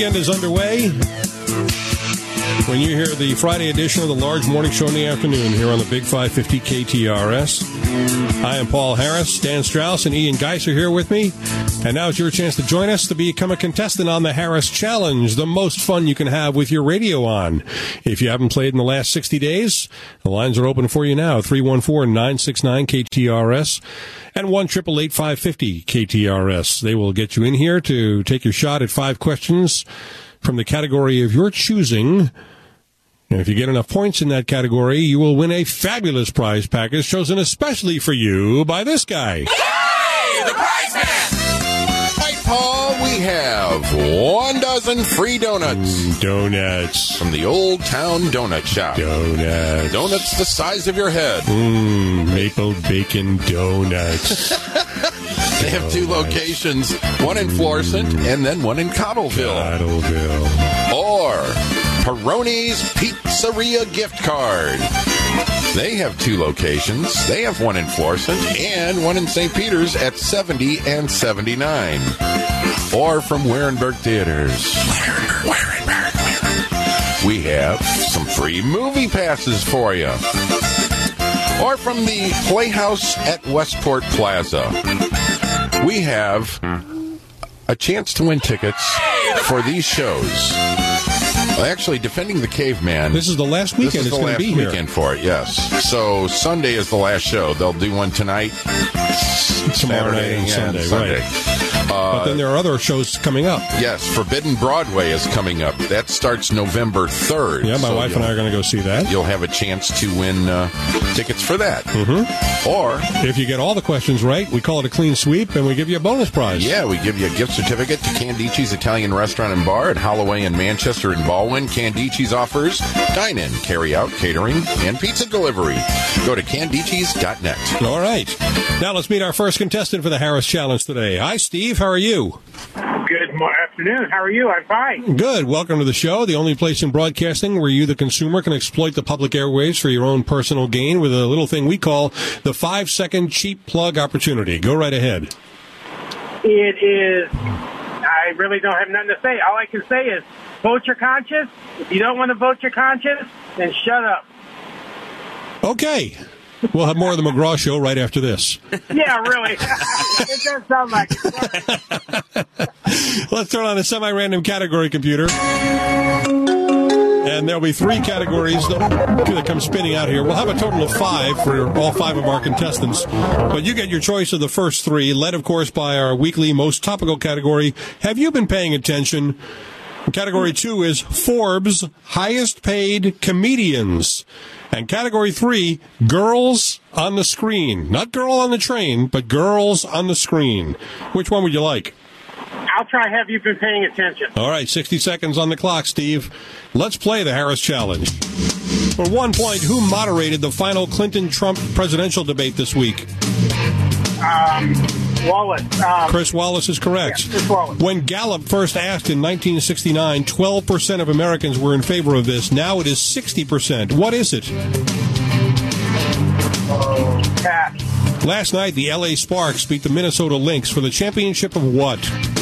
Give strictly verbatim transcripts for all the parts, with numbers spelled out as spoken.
weekend is underway when you hear the Friday edition of the Large Morning Show in the afternoon here on the Big five fifty K T R S. I am Paul Harris. Dan Strauss and Ian Geis are here with me. And now it's your chance to join us to become a contestant on the Harris Challenge, the most fun you can have with your radio on. If you haven't played in the last sixty days, the lines are open for you now, three one four, nine six nine, K T R S and one eight eight eight, five five zero, K T R S. They will get you in here to take your shot at five questions from the category of your choosing. And if you get enough points in that category, you will win a fabulous prize package chosen especially for you by this guy. Hey, the prize man! Right, Paul, we have one dozen free donuts. Mm, donuts. From the Old Town Donut Shop. Donuts. Donuts the size of your head. Mmm, maple bacon donuts. They have two locations, one in Florissant and then one in Cottleville. Cottleville. Or Peroni's Pizzeria Gift Card. They have two locations. They have one in Florissant and one in Saint Peter's at seventy and seventy-nine. Or from Warenberg Theaters. Warenberg, Warenberg. We have some free movie passes for you. Or from the Playhouse at Westport Plaza. We have a chance to win tickets for these shows. Well, actually, Defending the Caveman. This is the last weekend This is it's the going last to be here. weekend for it, yes. So Sunday is the last show. They'll do one tonight, Tomorrow Saturday, night and Sunday, Sunday. right. Uh, But then there are other shows coming up. Yes, Forbidden Broadway is coming up. That starts November third. Yeah, my so wife and I are going to go see that. You'll have a chance to win uh, tickets for that. Mm-hmm. Or, if you get all the questions right, we call it a clean sweep, and we give you a bonus prize. yeah, we give you a gift certificate to Candici's Italian Restaurant and Bar at Holloway in Manchester and Baldwin. Candici's offers dine-in, carry-out, catering, and pizza delivery. Go to candicis dot net. All right. Now let's meet our first contestant for the Harris Challenge today. Hi, Steve. How are you? Good mo- afternoon. How are you? I'm fine. Good. Welcome to the show, the only place in broadcasting where you, the consumer, can exploit the public airwaves for your own personal gain with a little thing we call the five-second cheap plug opportunity. Go right ahead. It is, I really don't have nothing to say. All I can say is vote your conscience. If you don't want to vote your conscience, then shut up. Okay. We'll have more of the McGraw Show right after this. Yeah, really. It does sound like it. Let's turn on a semi-random category computer. And there'll be three categories that come spinning out here. We'll have a total of five for all five of our contestants. But you get your choice of the first three, led, of course, by our weekly most topical category. Have you been paying attention? Category two is Forbes' highest paid comedians. And category three, girls on the screen. Not girl on the train, but girls on the screen. Which one would you like? I'll try have you been paying attention. All right, sixty seconds on the clock, Steve. Let's play the Harris Challenge. For one point, who moderated the final Clinton-Trump presidential debate this week? Um, Wallace. Um, Chris Wallace is correct. Yeah, Chris Wallace. When Gallup first asked in nineteen sixty-nine, twelve percent of Americans were in favor of this. Now it is sixty percent. What is it? Oh, Pat. Last night, the L A Sparks beat the Minnesota Lynx for the championship of what?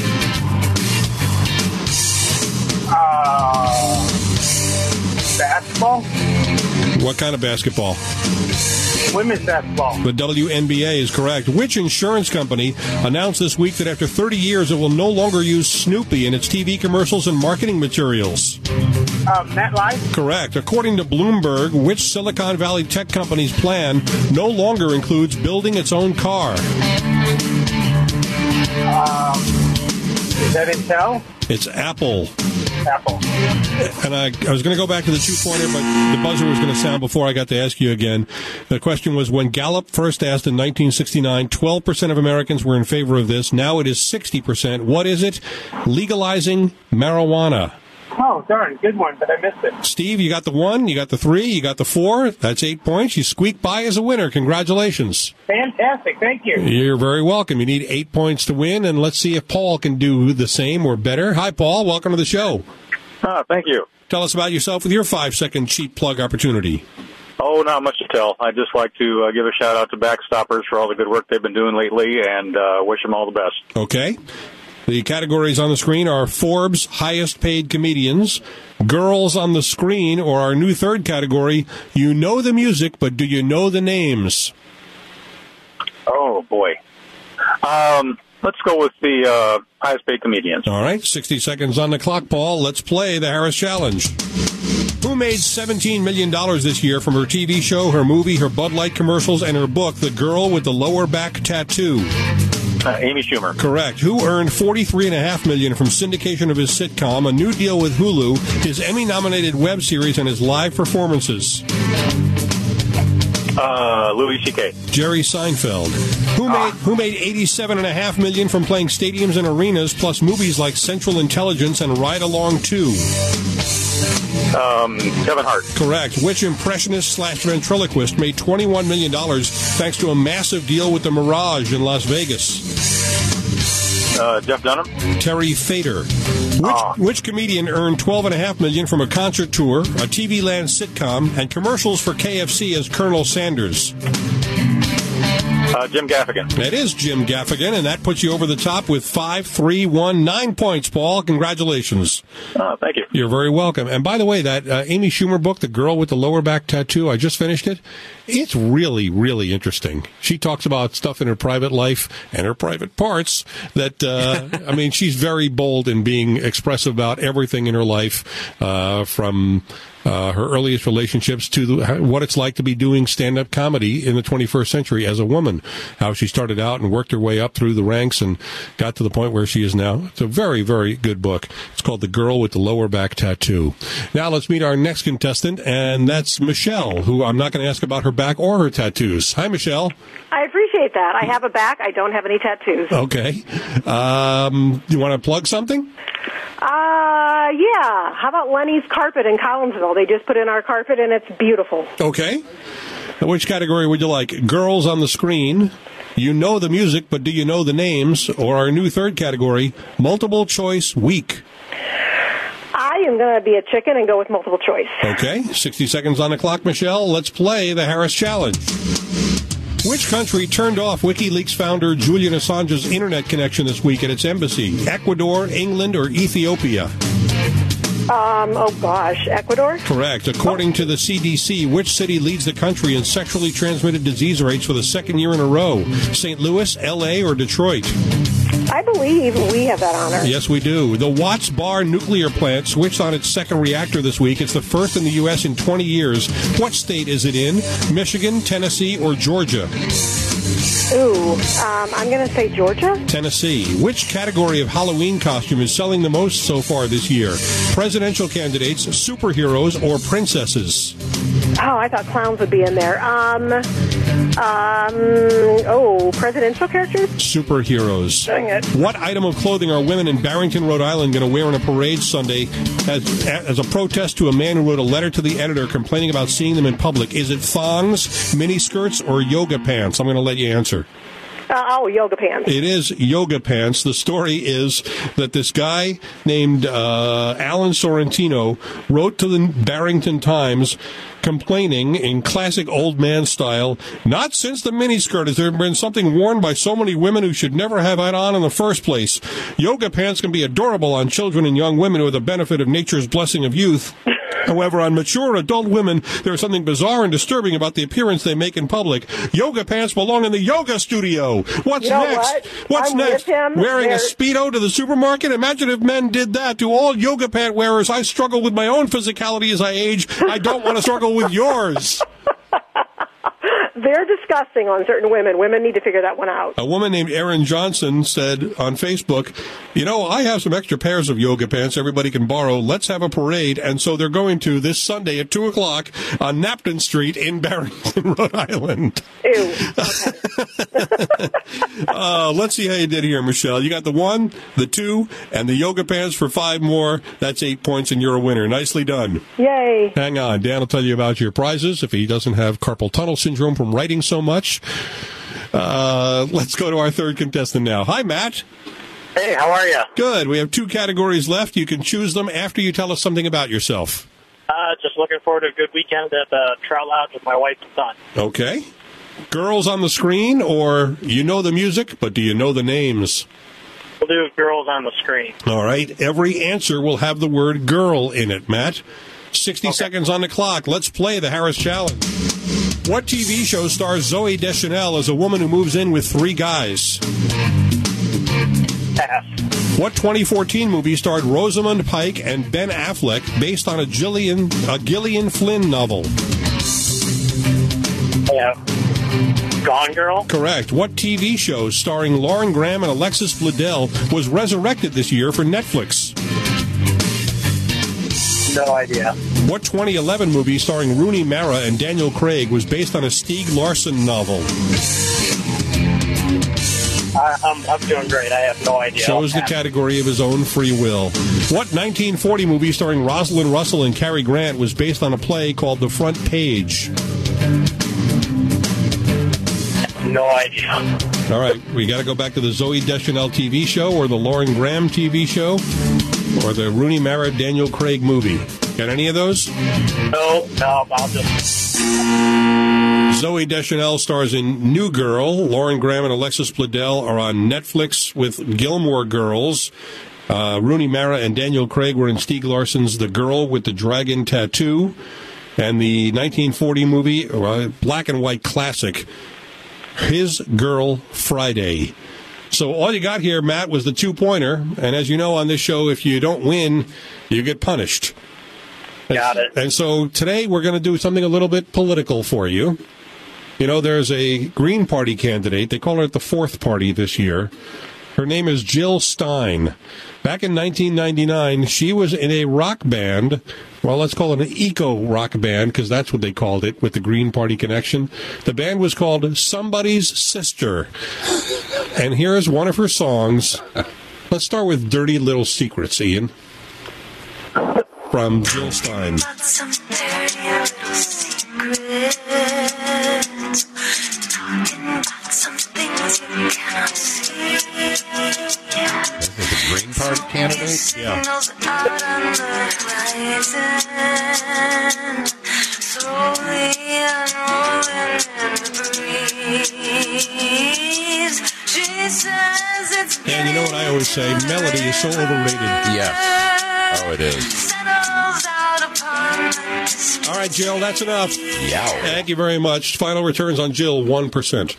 Uh, basketball? What kind of basketball? Women's basketball. The W N B A is correct. Which insurance company announced this week that after thirty years it will no longer use Snoopy in its T V commercials and marketing materials? Uh, MetLife? Correct. According to Bloomberg, which Silicon Valley tech company's plan no longer includes building its own car? Um, is that Intel? It's Apple. Apple. And I, I was going to go back to the two-pointer, but the buzzer was going to sound before I got to ask you again. The question was, when Gallup first asked in nineteen sixty-nine, twelve percent of Americans were in favor of this. Now it is sixty percent. What is it? Legalizing marijuana. Oh, darn. Good one, but I missed it. Steve, you got the one, you got the three, you got the four. That's eight points. You squeaked by as a winner. Congratulations. Fantastic. Thank you. You're very welcome. You need eight points to win, and let's see if Paul can do the same or better. Hi, Paul. Welcome to the show. Ah, thank you. Tell us about yourself with your five-second cheap plug opportunity. Oh, not much to tell. I'd just like to uh, give a shout-out to Backstoppers for all the good work they've been doing lately, and uh, wish them all the best. Okay. The categories on the screen are Forbes' highest paid comedians, Girls on the Screen, or our new third category, You Know the Music, but Do You Know the Names? Oh, boy. Um, let's go with the uh, highest paid comedians. All right, sixty seconds on the clock, Paul. Let's play the Harris Challenge. Who made seventeen million dollars this year from her T V show, her movie, her Bud Light commercials, and her book, The Girl with the Lower Back Tattoo? Uh, Amy Schumer. Correct. Who earned forty-three point five million dollars from syndication of his sitcom, a new deal with Hulu, his Emmy-nominated web series, and his live performances? Uh, Louis C K. Jerry Seinfeld. Who made who made eighty-seven point five million dollars from playing stadiums and arenas, plus movies like Central Intelligence and Ride Along two? Um, Kevin Hart. Correct. Which impressionist slash ventriloquist made twenty-one million dollars thanks to a massive deal with the Mirage in Las Vegas? Uh, Jeff Dunham. Terry Fator. Which, Oh. which comedian earned twelve point five million dollars from a concert tour, a T V Land sitcom, and commercials for K F C as Colonel Sanders? Uh, Jim Gaffigan. That is Jim Gaffigan, and that puts you over the top with five, three, one, nine points, Paul. Congratulations. Oh, thank you. You're very welcome. And by the way, that uh, Amy Schumer book, The Girl with the Lower Back Tattoo, I just finished it. It's really, really interesting. She talks about stuff in her private life and her private parts that, uh, I mean, she's very bold in being expressive about everything in her life, uh, from Uh, her earliest relationships to the, what it's like to be doing stand-up comedy in the twenty-first century as a woman, how she started out and worked her way up through the ranks and got to the point where she is now. It's a very, very good book. It's called The Girl with the Lower Back Tattoo. Now let's meet our next contestant, and that's Michelle, who I'm not going to ask about her back or her tattoos. Hi, Michelle. I appreciate that. I have a back. I don't have any tattoos. Okay. Um, you want to plug something? Uh, yeah. How about Lenny's Carpet in Collinsville? They just put in our carpet, and it's beautiful. Okay. Which category would you like? Girls on the Screen, You Know the Music, but Do You Know the Names? Or our new third category, Multiple Choice Week. I am going to be a chicken and go with multiple choice. Okay. sixty seconds on the clock, Michelle. Let's play the Harris Challenge. Which country turned off WikiLeaks founder Julian Assange's internet connection this week at its embassy? Ecuador, England, or Ethiopia? Um, oh gosh, Ecuador? Correct. According to the C D C, which city leads the country in sexually transmitted disease rates for the second year in a row? Saint Louis, L A, or Detroit? I believe we have that honor. Yes, we do. The Watts Bar nuclear plant switched on its second reactor this week. It's the first in the U S in twenty years. What state is it in? Michigan, Tennessee, or Georgia? Ooh, um, I'm going to say Georgia? Tennessee. Which category of Halloween costume is selling the most so far this year? Presidential candidates, superheroes, or princesses? Oh, I thought clowns would be in there. Um, um, oh, presidential characters? Superheroes. Dang it. What item of clothing are women in Barrington, Rhode Island going to wear in a parade Sunday as, as a protest to a man who wrote a letter to the editor complaining about seeing them in public? Is it thongs, miniskirts, or yoga pants? I'm going to let you answer. Uh, oh, yoga pants. It is yoga pants. The story is that this guy named uh, Alan Sorrentino wrote to the Barrington Times complaining in classic old man style, not since the miniskirt has there been something worn by so many women who should never have had on in the first place. Yoga pants can be adorable on children and young women who have the benefit of nature's blessing of youth. However, on mature adult women, there is something bizarre and disturbing about the appearance they make in public. Yoga pants belong in the yoga studio. What's You know next? what? What's I'm next? with him. Wearing There- a Speedo to the supermarket? Imagine if men did that. To all yoga pant wearers, I struggle with my own physicality as I age. I don't want to struggle with yours. They're disgusting on certain women. Women need to figure that one out. A woman named Erin Johnson said on Facebook, you know, I have some extra pairs of yoga pants everybody can borrow. Let's have a parade. And so they're going to this Sunday at two o'clock on Napton Street in Barrington, Rhode Island. Ew. uh, let's see how you did here, Michelle. You got the one, the two, and the yoga pants for five more. That's eight points, and you're a winner. Nicely done. Yay. Hang on. Dan will tell you about your prizes if he doesn't have carpal tunnel syndrome from writing so much. Uh, let's go to our third contestant now. Hi, Matt. Hey, how are you? Good. We have two categories left. You can choose them after you tell us something about yourself. Uh, just looking forward to a good weekend at the Trout Lounge with my wife and son. Okay. Girls on the Screen, or you know the music, but do you know the names? We'll do Girls on the Screen. All right. Every answer will have the word girl in it, Matt. sixty seconds on the clock. Let's play the Harris Challenge. What T V show stars Zoe Deschanel as a woman who moves in with three guys? Pass. What twenty fourteen movie starred Rosamund Pike and Ben Affleck based on a Gillian, a Gillian Flynn novel? Yeah. Gone Girl? Correct. What T V show starring Lauren Graham and Alexis Bledel was resurrected this year for Netflix? No idea. What twenty eleven movie starring Rooney Mara and Daniel Craig was based on a Stieg Larsson novel? I, I'm, I'm doing great. I have no idea. Chose the category of his own free will. What nineteen forty movie starring Rosalind Russell and Cary Grant was based on a play called The Front Page? No idea. All right, we got to go back to the Zoe Deschanel T V show or the Lauren Graham T V show or the Rooney Mara Daniel Craig movie. Got any of those? No, no, I'll just... Zoe Deschanel stars in New Girl. Lauren Graham and Alexis Bledel are on Netflix with Gilmore Girls. Uh, Rooney Mara and Daniel Craig were in Stieg Larsson's The Girl with the Dragon Tattoo. And the nineteen forty movie, uh, black and white classic, His Girl Friday. So all you got here, Matt, was the two-pointer. And as you know on this show, if you don't win, you get punished. Got it. And so today we're going to do something a little bit political for you. You know, there's a Green Party candidate. They call her the fourth party this year. Her name is Jill Stein. Back in nineteen ninety-nine, she was in a rock band. Well, let's call it an eco-rock band, because that's what they called it with the Green Party connection. The band was called Somebody's Sister. And here's one of her songs. Let's start with Dirty Little Secrets, Ian. From Jill Stein. Some dirty little secrets, talking about some things you cannot see. This is the Green Party candidate? Yeah. Signals out on the horizon, slowly unrolling in the breeze. She says it's And you know what I always say? Melody is so overrated. Yes. Oh, it is. All right, Jill, that's enough. Yow. Thank you very much. Final returns on Jill, one percent.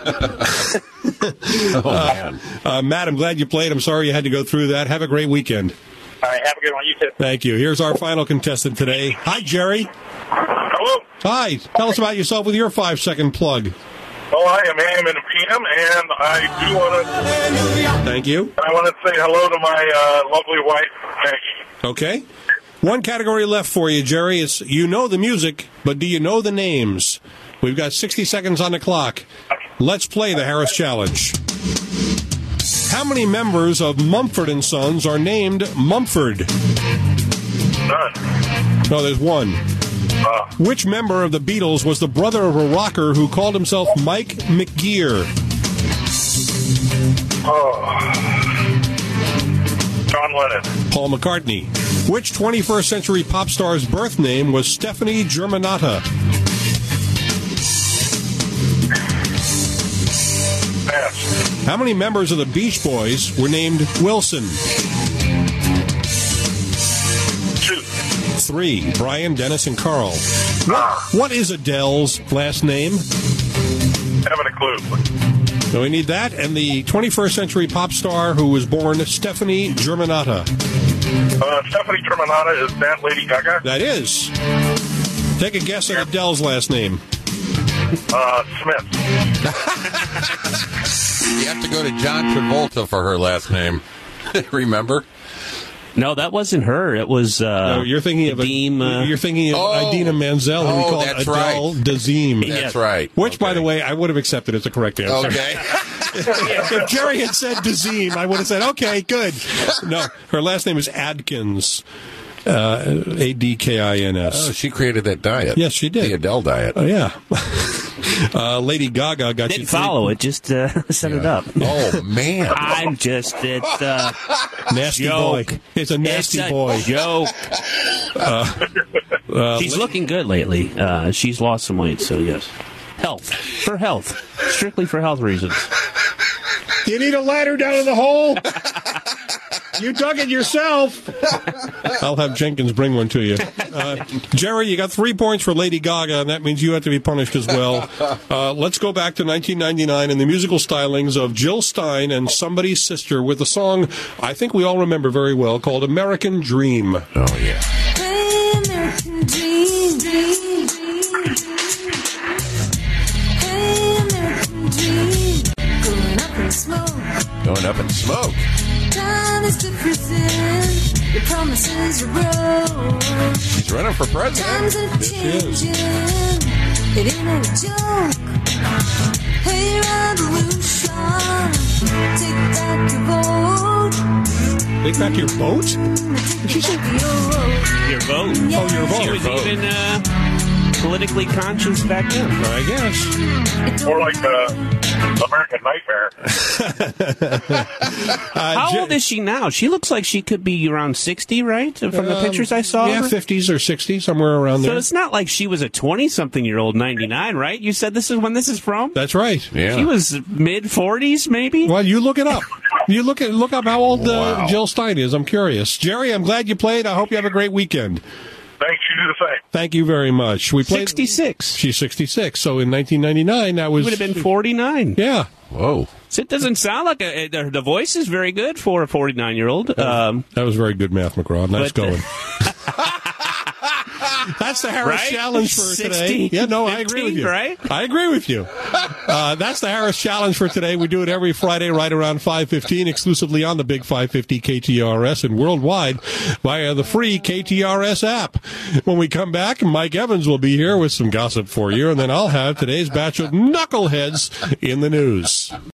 Oh, man. Uh, uh, Matt, I'm glad you played. I'm sorry you had to go through that. Have a great weekend. All right, have a good one. You too. Thank you. Here's our final contestant today. Hi, Jerry. Hello. Hi. Tell us about yourself with your five-second plug. Well, I am A M and P M, and I do want to. Thank you. I want to say hello to my uh, lovely wife, Maggie. Okay. One category left for you, Jerry. It's you know the music, but do you know the names? We've got sixty seconds on the clock. Let's play the Harris Challenge. How many members of Mumford and Sons are named Mumford? None. No, there's one. Uh, Which member of the Beatles was the brother of a rocker who called himself Mike McGear? oh. John Lennon. Paul McCartney. Which twenty-first century pop star's birth name was Stephanie Germanotta? Pass. How many members of the Beach Boys were named Wilson? Two. Three. Brian, Dennis, and Carl. What, what is Adele's last name? Haven't a clue. So we need that, and the twenty-first century pop star who was born Stephanie Germanotta. Uh, Stephanie Germanotta, is that Lady Gaga? That is. Take a guess at Adele's last name. Uh, Smith. You have to go to John Travolta for her last name. Remember? No, that wasn't her. It was. Uh, No, you're thinking of Nadeem, a, uh, you're thinking of Oh. Idina Menzel, who we Oh, call that's Adele right. Dazeem. That's Yeah. right. Which, by Okay. the way, I would have accepted as a correct answer. Okay. If Jerry had said Dazeem, I would have said, okay, good. No, her last name is Adkins. Uh, A D K I N S. Oh, she created that diet. Yes, she did. The Adele diet. Oh, yeah. uh, Lady Gaga got you. Didn't follow it, just uh, set it up. Oh, man. I'm just, it's uh, Nasty joke. boy. It's a nasty it's a boy. joke. Uh, She's looking good lately. Uh, she's lost some weight, so yes. Health. For health. Strictly for health reasons. Do you need a ladder down in the hole? You dug it yourself. I'll have Jenkins bring one to you. Uh, Jerry, you got three points for Lady Gaga, and that means you have to be punished as well. Uh, let's go back to nineteen ninety-nine and the musical stylings of Jill Stein and Somebody's Sister with a song I think we all remember very well called American Dream. Oh, yeah. Hey, American dream, dream, dream, dream. Hey, American dream, going up in smoke. Going up in smoke. Time is to present the promises you wrote. He's running for president. Times are changing. It ain't no joke. Hey, revolution, take back your vote. Take back your vote? Take back your Your vote. Oh, your vote. She was vote. even uh, politically conscious back then. I guess. More like the American Nightmare. Uh, How Je- old is she now? She looks like she could be around sixty, right? From the Um, pictures I saw. Yeah, of her? fifties or sixties, somewhere around So there. it's not like she was a twenty-something-year-old ninety-nine, right? You said this is when this is from? That's right. Yeah. She was mid-forties, maybe? Well, you look it up. You look at look up how old uh, Wow. Jill Stein is. I'm curious. Jerry, I'm glad you played. I hope you have a great weekend. Thanks, you do the same. Thank you very much. We played. sixty-six. She's sixty-six. So in nineteen ninety-nine, that was Would have been forty-nine. Yeah. Whoa. So it doesn't sound like a, the, the voice is very good for a forty-nine-year-old. Um, That was very good math, McGraw. Nice But, uh, going. That's the Harris Right? Challenge for today. sixteen, Yeah, no, I agree with fifteen, you. right? I agree with you. Uh, that's the Harris Challenge for today. We do it every Friday right around five fifteen, exclusively on the Big five fifty K T R S and worldwide via the free K T R S app. When we come back, Mike Evans will be here with some gossip for you, and then I'll have today's batch of knuckleheads in the news.